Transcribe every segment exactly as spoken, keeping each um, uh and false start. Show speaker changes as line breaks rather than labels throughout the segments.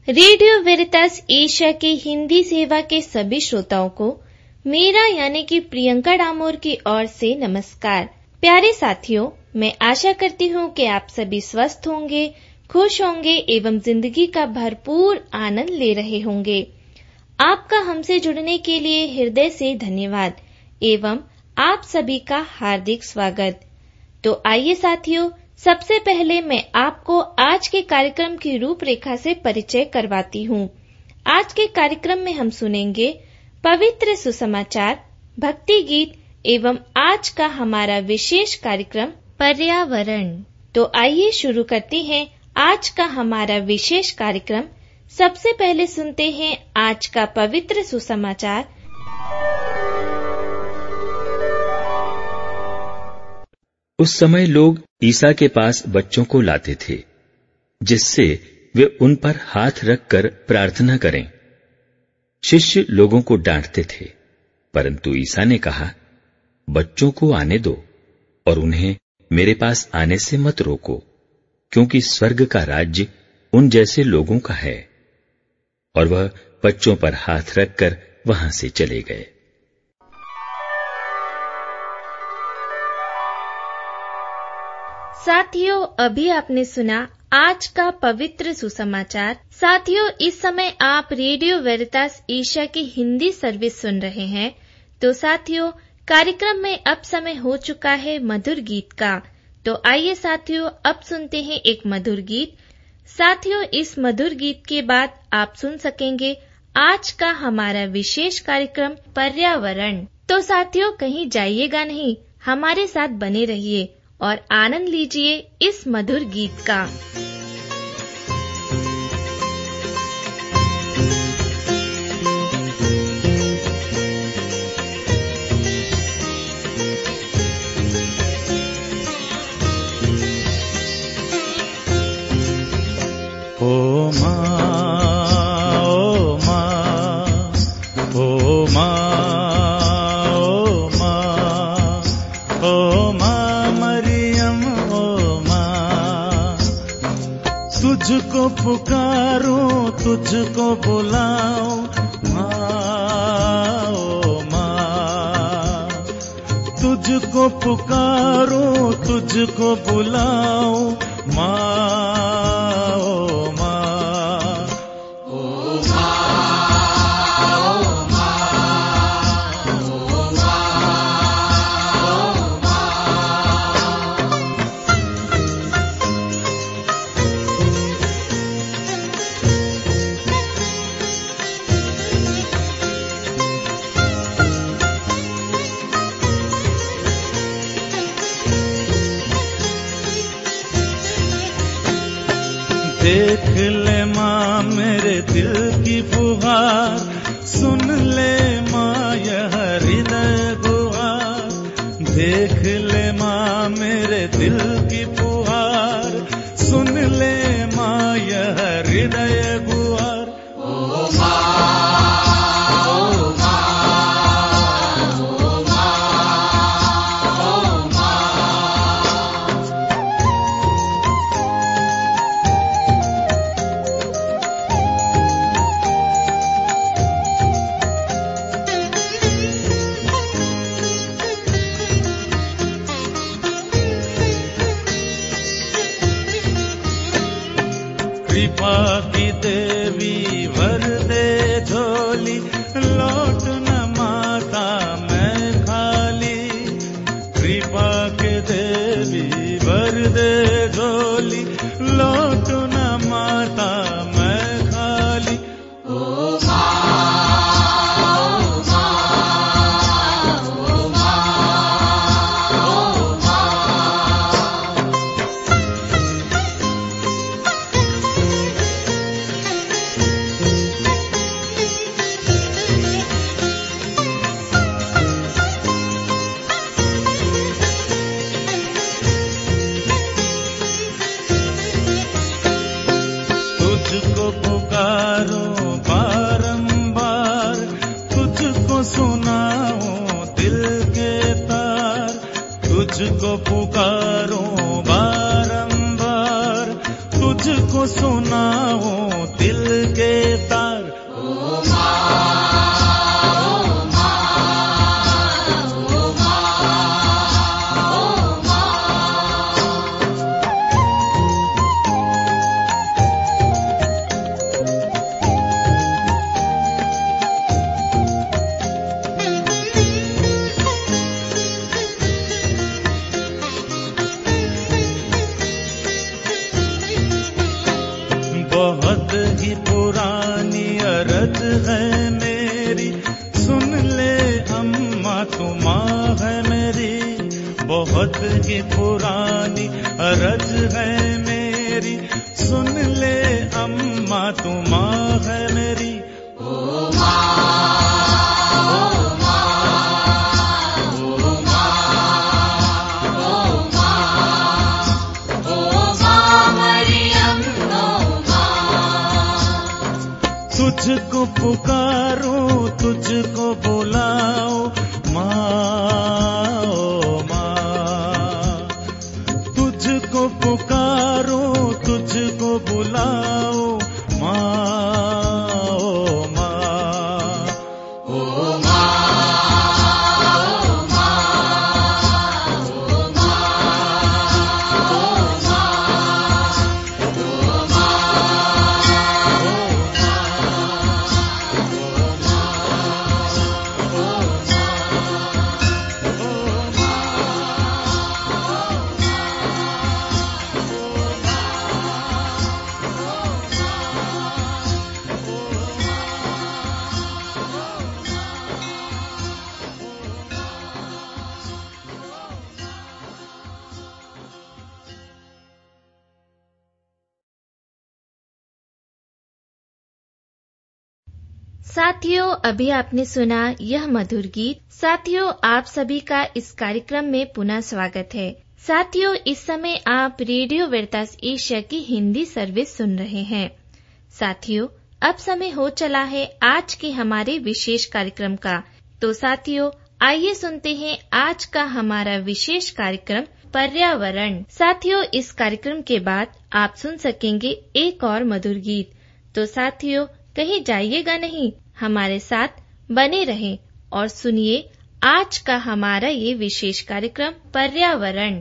Radio वेरितास Asia के हिंदी सेवा के सभी श्रोताओं को मेरा यानी कि प्रियंका डामोर की ओर से नमस्कार। प्यारे साथियों, मैं आशा करती हूँ कि आप सभी स्वस्थ होंगे, खुश होंगे एवं जिंदगी का भरपूर आनंद ले रहे होंगे। आपका हमसे जुड़ने के लिए हृदय से धन्यवाद एवं आप सभी का हार्दिक स्वागत। तो आइए साथियों, सबसे पहले मैं आपको आज के कार्यक्रम की रूपरेखा से परिचय करवाती हूँ। आज के कार्यक्रम में हम सुनेंगे पवित्र सुसमाचार, भक्ति गीत एवं आज का हमारा विशेष कार्यक्रम पर्यावरण। तो आइए शुरू करते हैं आज का हमारा विशेष कार्यक्रम। सबसे पहले सुनते हैं आज का पवित्र सुसमाचार।
उस समय लोग ईसा के पास बच्चों को लाते थे, जिससे वे उन पर हाथ रखकर प्रार्थना करें। शिष्य लोगों को डांटते थे, परंतु ईसा ने कहा, बच्चों को आने दो और उन्हें मेरे पास आने से मत रोको, क्योंकि स्वर्ग का राज्य उन जैसे लोगों का है। और वह बच्चों पर हाथ रखकर वहां से चले गए।
साथियों, अभी आपने सुना आज का पवित्र सुसमाचार। साथियों, इस समय आप रेडियो वेरितास एशिया की हिंदी सर्विस सुन रहे हैं। तो साथियों, कार्यक्रम में अब समय हो चुका है मधुर गीत का। तो आइए साथियों, अब सुनते हैं एक मधुर गीत। साथियों, इस मधुर गीत के बाद आप सुन सकेंगे आज का हमारा विशेष कार्यक्रम पर्यावरण। तो साथियों, कहीं जाइएगा नहीं, हमारे साथ बने रहिए और आनंद लीजिए इस मधुर गीत का।
ओ माँ, ओ माँ, ओ माँ, ओ माँ, ओ माँ मरियम, ओ माँ, तुझको पुकारूं, तुझको बुलाऊं, माँ, ओ माँ, तुझको पुकारूं, तुझको बुलाऊं, माँ, देख ले माँ मेरे दिल की पुकार, सुन ले माँ यह हृदय गुहार। देख ले माँ मेरे दिल की पुकार, सुन ले माँ यह हृदय गुहार। ओ माँ, ओ माँ, ओ माँ, ओ माँ। कृपा की देवी भर दे झोली, लौट न माता मैं खाली। कृपा के देवी भर दे झोली, लौट न माता मैं खाली। ओ तुझको पुकारूं बारंबार, तुझको सुनाऊं दिल के तार। तुझको पुकारूं बारंबार, तुझको सुनाऊं दिल के बहुत ही पुरानी अरज है मेरी, सुन ले अम्मा तू माँ है मेरी। ओ माँ, ओ माँ, ओ माँ, ओ माँ, ओ माँ मरियम, ओ माँ। तुझको पुकारूं, तुझको बुलाऊं माँ, ओ माँ। तुझको पुकारूं, तुझको बुलाऊं माँ, ओ माँ, ओ माँ, ओ माँ, ओ माँ, ओ माँ, ओ
साथियों, अभी आपने सुना यह मधुर गीत। साथियों, आप सभी का इस कार्यक्रम में पुनः स्वागत है। साथियों, इस समय आप रेडियो वेरितास एशिया की हिंदी सर्विस सुन रहे हैं। साथियों, अब समय हो चला है आज के हमारे विशेष कार्यक्रम का। तो साथियों, आइए सुनते हैं आज का हमारा विशेष कार्यक्रम पर्यावरण। साथियों, इस कार्यक्रम के बाद आप सुन सकेंगे एक और मधुर गीत। तो साथियों, कहीं जाइएगा नहीं, हमारे साथ बने रहें और सुनिए आज का हमारा ये विशेष कार्यक्रम पर्यावरण।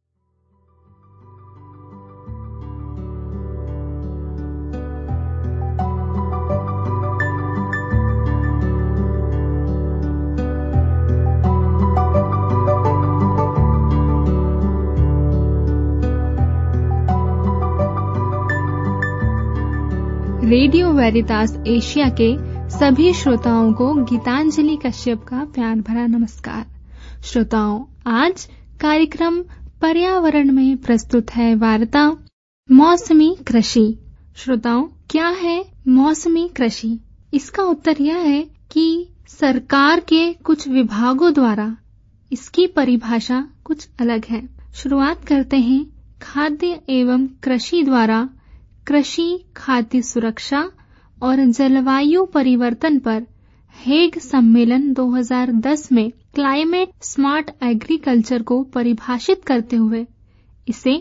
रेडियो वेरितास एशिया के सभी श्रोताओं को गीतांजलि कश्यप का प्यार भरा नमस्कार। श्रोताओं, आज कार्यक्रम पर्यावरण में प्रस्तुत है वार्ता मौसमी कृषि। श्रोताओं, क्या है मौसमी कृषि? इसका उत्तर यह है कि सरकार के कुछ विभागों द्वारा इसकी परिभाषा कुछ अलग है। शुरुआत करते हैं खाद्य एवं कृषि द्वारा कृषि, खाद्य सुरक्षा और जलवायु परिवर्तन पर हेग सम्मेलन दो हज़ार दस में क्लाइमेट स्मार्ट एग्रीकल्चर को परिभाषित करते हुए इसे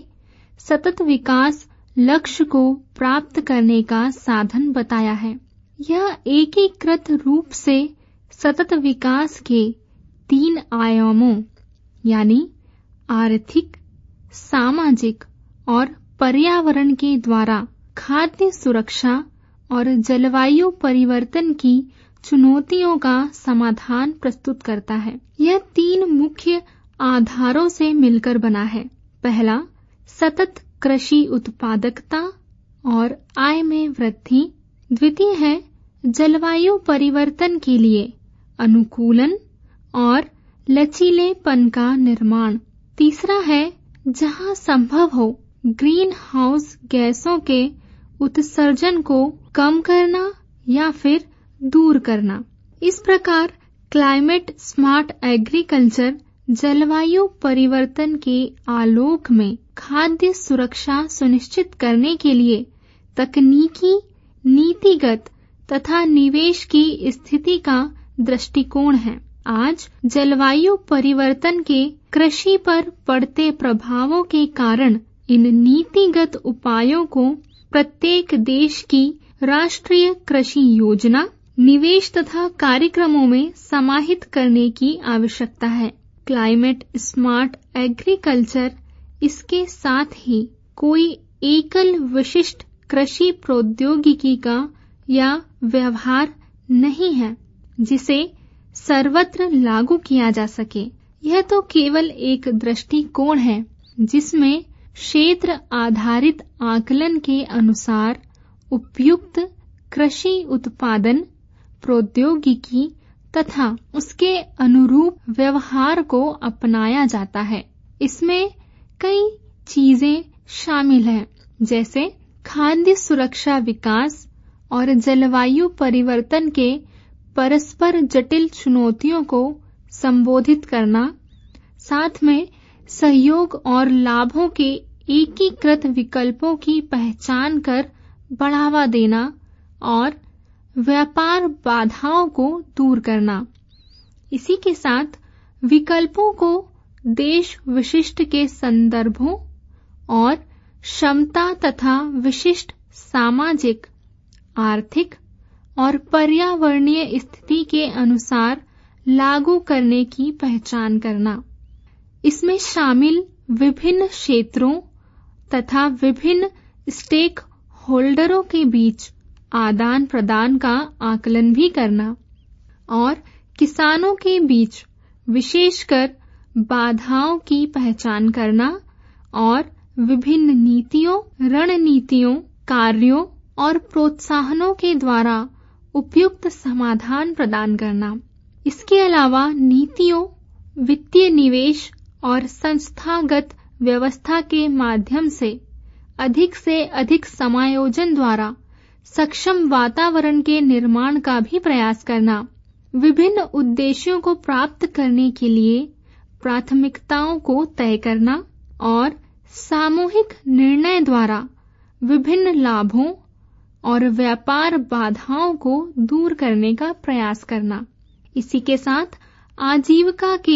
सतत विकास लक्ष्य को प्राप्त करने का साधन बताया है। यह एकीकृत रूप से सतत विकास के तीन आयामों यानी आर्थिक, सामाजिक और पर्यावरण के द्वारा खाद्य सुरक्षा और जलवायु परिवर्तन की चुनौतियों का समाधान प्रस्तुत करता है। यह तीन मुख्य आधारों से मिलकर बना है। पहला, सतत कृषि उत्पादकता और आय में वृद्धि। द्वितीय है जलवायु परिवर्तन के लिए अनुकूलन और लचीलेपन का निर्माण। तीसरा है जहां संभव हो ग्रीन हाउस गैसों के उत्सर्जन को कम करना या फिर दूर करना। इस प्रकार क्लाइमेट स्मार्ट एग्रीकल्चर जलवायु परिवर्तन के आलोक में खाद्य सुरक्षा सुनिश्चित करने के लिए तकनीकी, नीतिगत तथा निवेश की स्थिति का दृष्टिकोण है। आज जलवायु परिवर्तन के कृषि पर पड़ते प्रभावों के कारण इन नीतिगत उपायों को प्रत्येक देश की राष्ट्रीय कृषि योजना, निवेश तथा कार्यक्रमों में समाहित करने की आवश्यकता है। क्लाइमेट स्मार्ट एग्रीकल्चर इसके साथ ही कोई एकल विशिष्ट कृषि प्रौद्योगिकी का या व्यवहार नहीं है जिसे सर्वत्र लागू किया जा सके। यह तो केवल एक दृष्टिकोण है जिसमें क्षेत्र आधारित आकलन के अनुसार उपयुक्त कृषि उत्पादन, प्रौद्योगिकी तथा उसके अनुरूप व्यवहार को अपनाया जाता है। इसमें कई चीजें शामिल हैं, जैसे खाद्य सुरक्षा विकास और जलवायु परिवर्तन के परस्पर जटिल चुनौतियों को संबोधित करना, साथ में सहयोग और लाभों के एकीकृत विकल्पों की पहचान कर बढ़ावा देना और व्यापार बाधाओं को दूर करना। इसी के साथ विकल्पों को देश विशिष्ट के संदर्भों और क्षमता तथा विशिष्ट सामाजिक, आर्थिक और पर्यावरणीय स्थिति के अनुसार लागू करने की पहचान करना। इसमें शामिल विभिन्न क्षेत्रों तथा विभिन्न स्टेक होल्डरों के बीच आदान प्रदान का आकलन भी करना और किसानों के बीच विशेषकर बाधाओं की पहचान करना और विभिन्न नीतियों, रणनीतियों, कार्यों और प्रोत्साहनों के द्वारा उपयुक्त समाधान प्रदान करना। इसके अलावा नीतियों, वित्तीय निवेश और संस्थागत व्यवस्था के माध्यम से अधिक से अधिक समायोजन द्वारा सक्षम वातावरण के निर्माण का भी प्रयास करना। विभिन्न उद्देश्यों को प्राप्त करने के लिए प्राथमिकताओं को तय करना और सामूहिक निर्णय द्वारा विभिन्न लाभों और व्यापार बाधाओं को दूर करने का प्रयास करना। इसी के साथ आजीविका के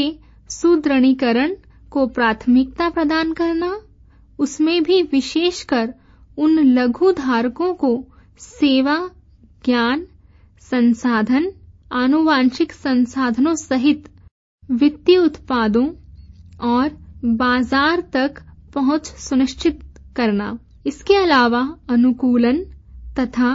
सुदृढ़ीकरण को प्राथमिकता प्रदान करना, उसमें भी विशेषकर उन लघु धारकों को सेवा, ज्ञान, संसाधन, आनुवांशिक संसाधनों सहित वित्तीय उत्पादों और बाजार तक पहुंच सुनिश्चित करना। इसके अलावा अनुकूलन तथा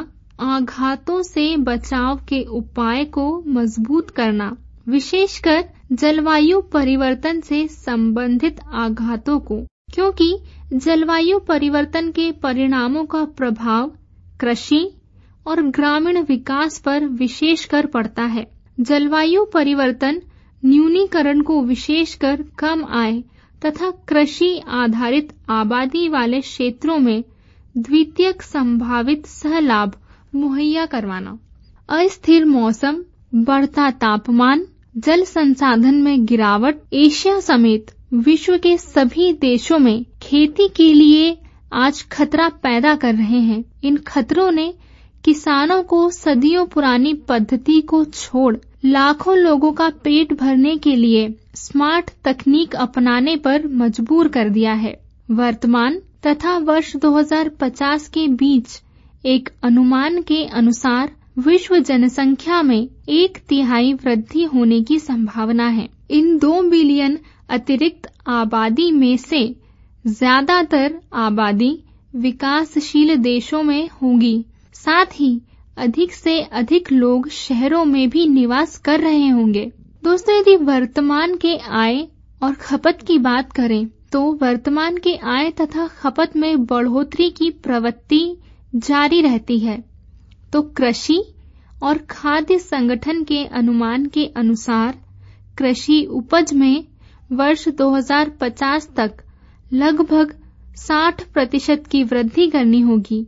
आघातों से बचाव के उपाय को मजबूत करना, विशेषकर जलवायु परिवर्तन से संबंधित आघातों को, क्योंकि जलवायु परिवर्तन के परिणामों का प्रभाव कृषि और ग्रामीण विकास पर विशेषकर पड़ता है। जलवायु परिवर्तन न्यूनीकरण को विशेषकर कम आय तथा कृषि आधारित आबादी वाले क्षेत्रों में द्वितीयक संभावित सहलाभ मुहैया करवाना। अस्थिर मौसम, बढ़ता तापमान, जल संसाधन में गिरावट एशिया समेत विश्व के सभी देशों में खेती के लिए आज खतरा पैदा कर रहे हैं। इन खतरों ने किसानों को सदियों पुरानी पद्धति को छोड़ लाखों लोगों का पेट भरने के लिए स्मार्ट तकनीक अपनाने पर मजबूर कर दिया है। वर्तमान तथा वर्ष दो हज़ार पचास के बीच एक अनुमान के अनुसार विश्व जनसंख्या में एक तिहाई वृद्धि होने की संभावना है। इन दो बिलियन अतिरिक्त आबादी में से ज्यादातर आबादी विकासशील देशों में होगी। साथ ही अधिक से अधिक लोग शहरों में भी निवास कर रहे होंगे। दोस्तों, यदि वर्तमान के आय और खपत की बात करें तो वर्तमान के आय तथा खपत में बढ़ोतरी की प्रवृत्ति जारी रहती है, तो कृषि और खाद्य संगठन के अनुमान के अनुसार कृषि उपज में वर्ष दो हज़ार पचास तक लगभग साठ प्रतिशत की वृद्धि करनी होगी।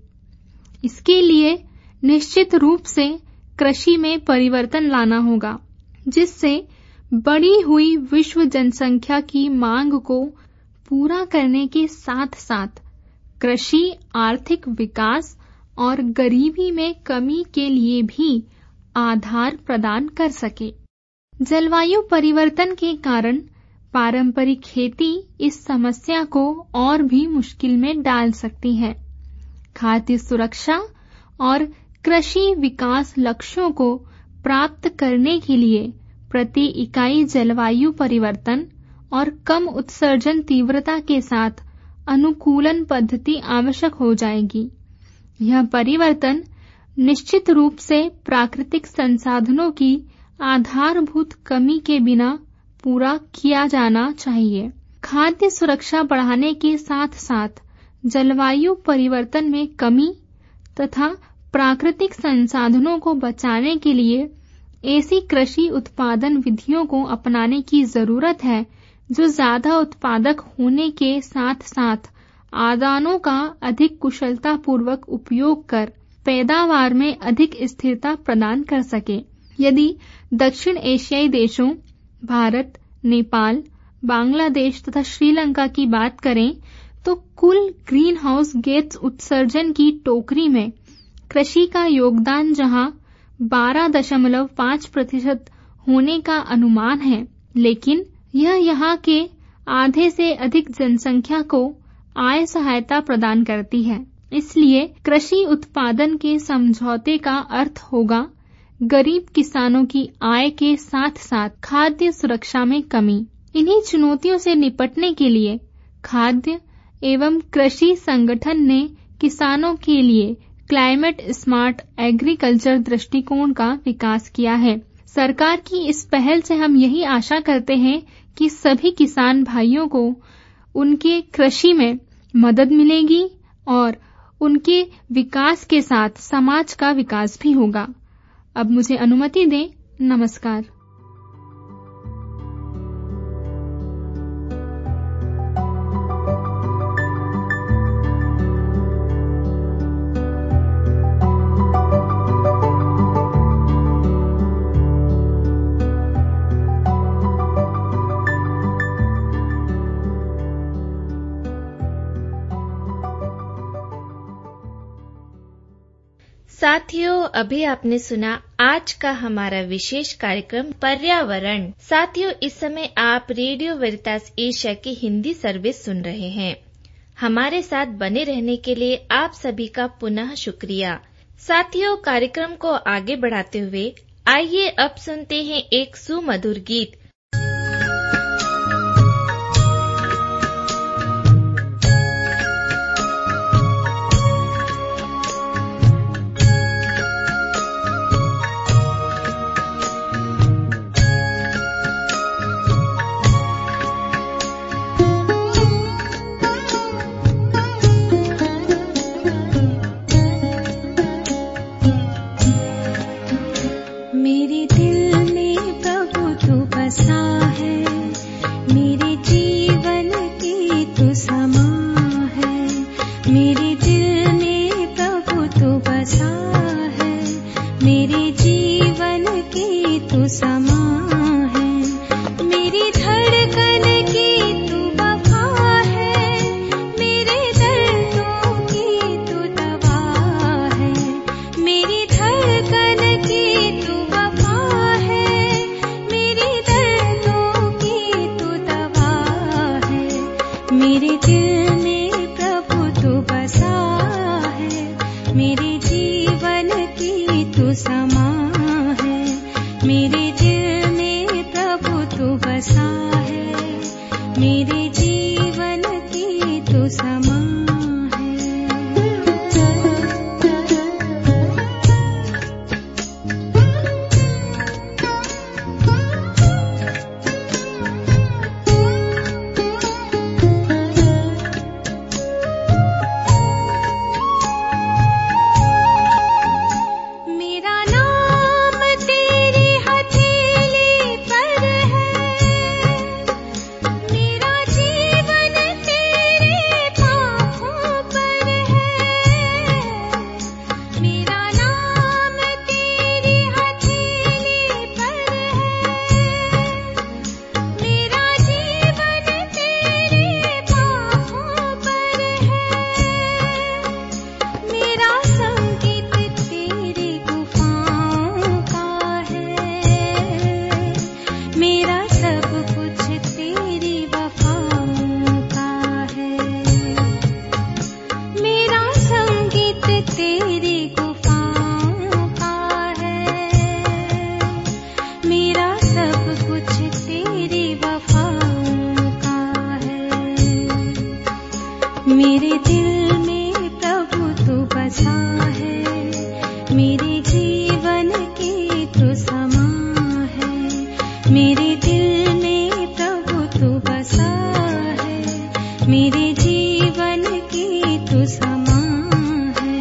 इसके लिए निश्चित रूप से कृषि में परिवर्तन लाना होगा, जिससे बढ़ी हुई विश्व जनसंख्या की मांग को पूरा करने के साथ साथ कृषि आर्थिक विकास और गरीबी में कमी के लिए भी आधार प्रदान कर सके। जलवायु परिवर्तन के कारण पारंपरिक खेती इस समस्या को और भी मुश्किल में डाल सकती है। खाद्य सुरक्षा और कृषि विकास लक्ष्यों को प्राप्त करने के लिए प्रति इकाई जलवायु परिवर्तन और कम उत्सर्जन तीव्रता के साथ अनुकूलन पद्धति आवश्यक हो जाएगी। यह परिवर्तन निश्चित रूप से प्राकृतिक संसाधनों की आधारभूत कमी के बिना पूरा किया जाना चाहिए। खाद्य सुरक्षा बढ़ाने के साथ साथ जलवायु परिवर्तन में कमी तथा प्राकृतिक संसाधनों को बचाने के लिए ऐसी कृषि उत्पादन विधियों को अपनाने की जरूरत है जो ज्यादा उत्पादक होने के साथ साथ आदानों का अधिक कुशलता पूर्वक उपयोग कर पैदावार में अधिक स्थिरता प्रदान कर सके। यदि दक्षिण एशियाई देशों भारत, नेपाल, बांग्लादेश तथा श्रीलंका की बात करें तो कुल ग्रीन हाउस गैस उत्सर्जन की टोकरी में कृषि का योगदान जहां बारह दशमलव पाँच प्रतिशत होने का अनुमान है, लेकिन यह यहाँ के आधे से अधिक जनसंख्या को आय सहायता प्रदान करती है। इसलिए कृषि उत्पादन के समझौते का अर्थ होगा गरीब किसानों की आय के साथ साथ खाद्य सुरक्षा में कमी। इन्हीं चुनौतियों से निपटने के लिए खाद्य एवं कृषि संगठन ने किसानों के लिए क्लाइमेट स्मार्ट एग्रीकल्चर दृष्टिकोण का विकास किया है। सरकार की इस पहल से हम यही आशा करते हैं कि सभी किसान भाइयों को उनके कृषि में मदद मिलेगी और उनके विकास के साथ समाज का विकास भी होगा। अब मुझे अनुमति दें। नमस्कार।
साथियों, अभी आपने सुना आज का हमारा विशेष कार्यक्रम पर्यावरण। साथियों, इस समय आप रेडियो वेरितास एशिया की हिंदी सर्विस सुन रहे हैं। हमारे साथ बने रहने के लिए आप सभी का पुनः शुक्रिया। साथियों, कार्यक्रम को आगे बढ़ाते हुए आइए अब सुनते हैं एक सुमधुर गीत।
मेरे दिल में प्रभु तू बसा है, मेरे जीवन की तू समा है। मेरे दिल में प्रभु तू बसा है, मेरे जीवन की तू समा है। मेरी धड़कन की तू वफा है, मेरे दर्दों की तू दवा है। मेरी धड़कन की तू मेरे दिल में प्रभु तू बसा है, मेरे जीवन की तू समा है। मेरे दिल में प्रभु तू बसा है, मेरे जीवन की तू समा है। मेरे दिल में प्रभु तू बसा है, मेरे जीवन की तू समा है। मेरे दिल में प्रभु तू बसा है, मेरे जीवन की तू समा है।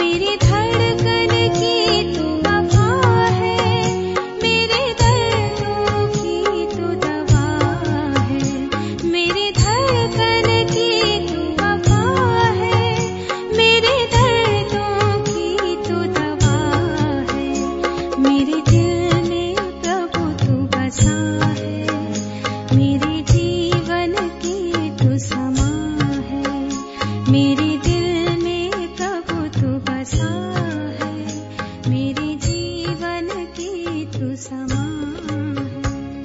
मेरी धड़कन की तू वफा है, मेरे दर्दों की तू दवा है। मेरी धड़कन की तू वफा है, मेरे दर्दों की तू दवा है। मेरे दिल में प्रभु तू बसा है, मेरे जीवन की तू समा है। मेरे दिल में प्रभु तू बसा है, मेरे जीवन की तू समा है।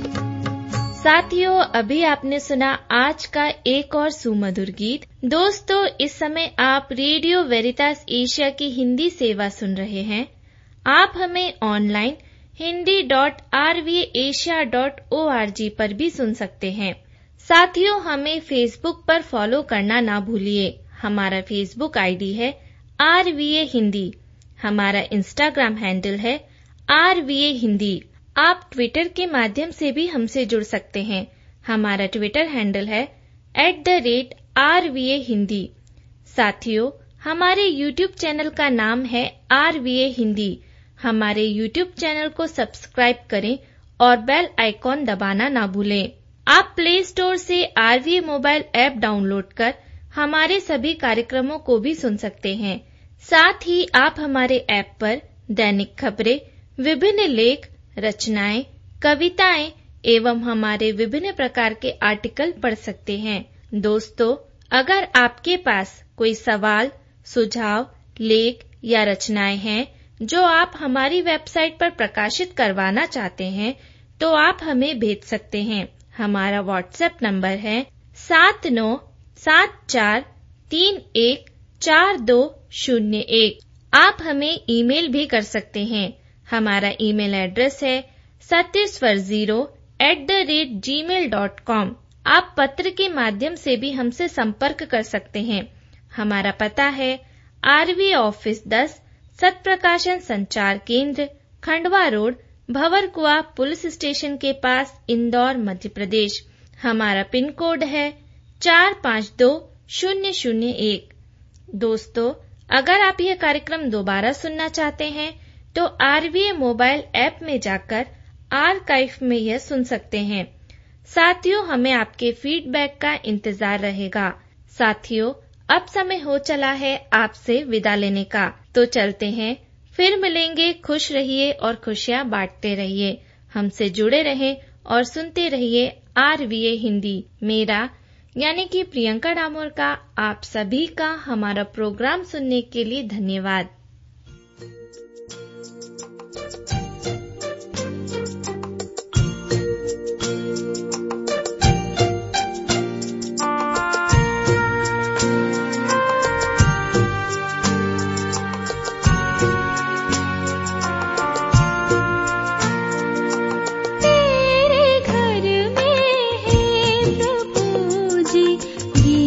साथियों, अभी आपने सुना आज का एक और सुमधुर गीत। दोस्तों, इस समय आप रेडियो वेरितास एशिया की हिंदी सेवा सुन रहे हैं। आप हमें online Hindi dot R V Asia dot O R G पर भी सुन सकते हैं। साथियों, हमें फेसबुक पर फॉलो करना ना भूलिए। हमारा फेसबुक आईडी है आर वी ए हिंदी। हमारा इंस्टाग्राम हैंडल है आर वी ए हिंदी। आप ट्विटर के माध्यम से भी हमसे जुड़ सकते हैं। हमारा ट्विटर हैंडल है at the rate R V A Hindi. साथियों, हमारे यूट्यूब चैनल का नाम है आर वी ए हिंदी। हमारे यूट्यूब चैनल को सब्सक्राइब करें और बेल आइकॉन दबाना ना भूलें। आप प्ले स्टोर से R V A mobile app download कर हमारे सभी कार्यक्रमों को भी सुन सकते हैं। साथ ही आप हमारे ऐप पर दैनिक खबरें, विभिन्न लेख, रचनाएं, कविताएं एवं हमारे विभिन्न प्रकार के आर्टिकल पढ़ सकते हैं। दोस्तों, अगर आपके पास कोई सवाल, सुझाव, लेख या रचनाएं हैं जो आप हमारी वेबसाइट पर प्रकाशित करवाना चाहते हैं, तो आप हमें भेज सकते हैं। हमारा व्हाट्सएप नंबर है सात नौ सात चार तीन एक चार दो शून्य एक। आप हमें ईमेल भी कर सकते हैं। हमारा ईमेल एड्रेस है Satyaswar zero at the rate Gmail dot com. आप पत्र के माध्यम से भी हमसे संपर्क कर सकते हैं। हमारा पता है आरवी ऑफिस दस, Satprakashan Sanchar Kendra, Khandwa road, Bhanwarkuan police station के पास, इंदौर, मध्य प्रदेश। हमारा पिन कोड है चार पाँच दो शून्य शून्य एक। दोस्तों, अगर आप यह कार्यक्रम दोबारा सुनना चाहते हैं तो आरवीए मोबाइल ऐप में जाकर आर्काइव में यह सुन सकते हैं। साथियों, हमें आपके फीडबैक का इंतजार रहेगा। साथियों, अब समय हो चला है आपसे विदा लेने का, तो चलते हैं। फिर मिलेंगे। खुश रहिए और खुशियाँ बांटते रहिए। हमसे जुड़े रहें और सुनते रहिए आरवीए हिंदी। मेरा यानी कि प्रियंका डामोर का आप सभी का हमारा प्रोग्राम सुनने के लिए धन्यवाद।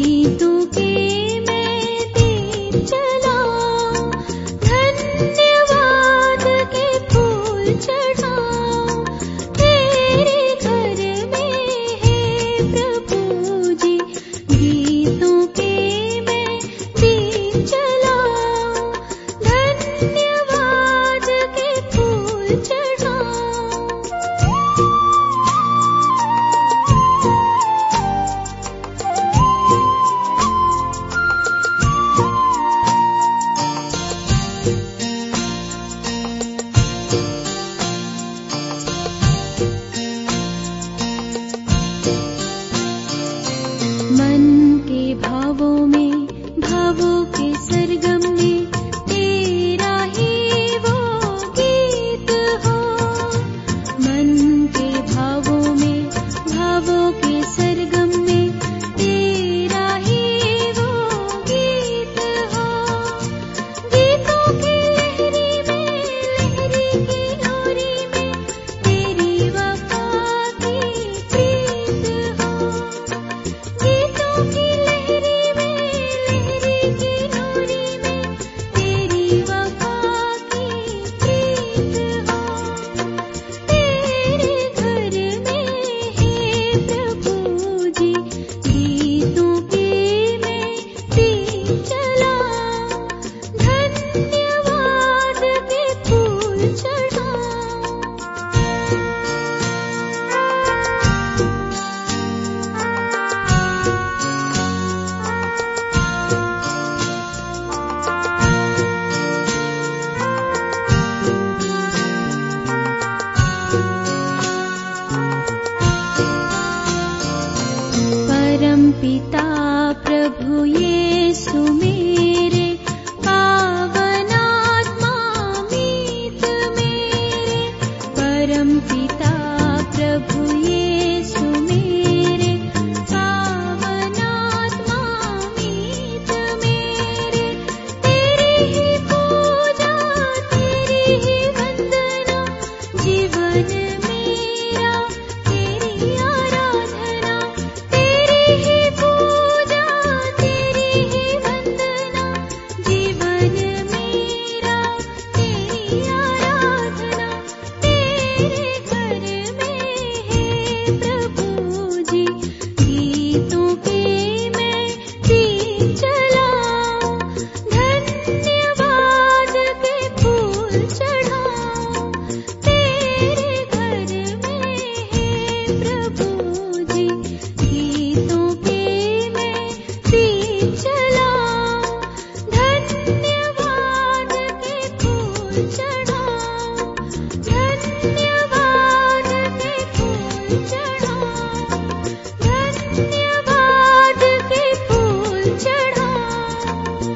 धन्यवाद। पिता प्रभु यीशु मेरे, पावन आत्मा मीत मेरे, परम पिता प्रभु यीशु मेरे, पावन आत्मा मीत मेरे, तेरी ही पूजा तेरी ही वंदना, जीवन मेरा तेरी आराधना, तेरी ही पूजा तेरी ही वंदना, जीवन मेरा तेरी आराधना, तेरे घर में है प्रभु जी, गीतों के मैं दीप जलाऊं, धन्यवाद के फूल चढ़ाऊं, तेरे घर में है प्रभु जी, गीतों के मैं दीप जलाऊं, धन्यवाद के फूल चढ़ाऊं, धन्यवाद के फूल चढ़ाऊं, धन्यवाद के फूल चढ़ाऊं।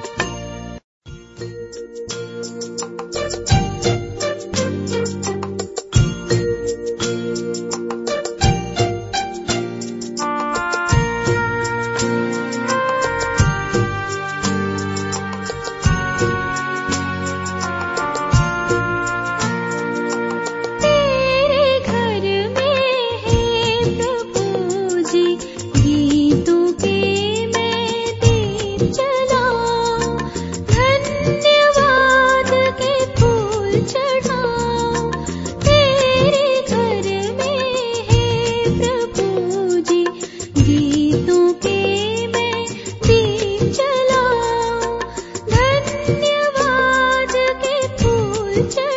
तेरे घर में है प्रभु जी, गीतों के मैं दीप जलाऊं, धन्यवाद के फूल चढ़ाऊं, तेरे घर में है प्रभु जी, गीतों के मैं दीप जलाऊं, धन्यवाद के फूल चढ़ाऊं,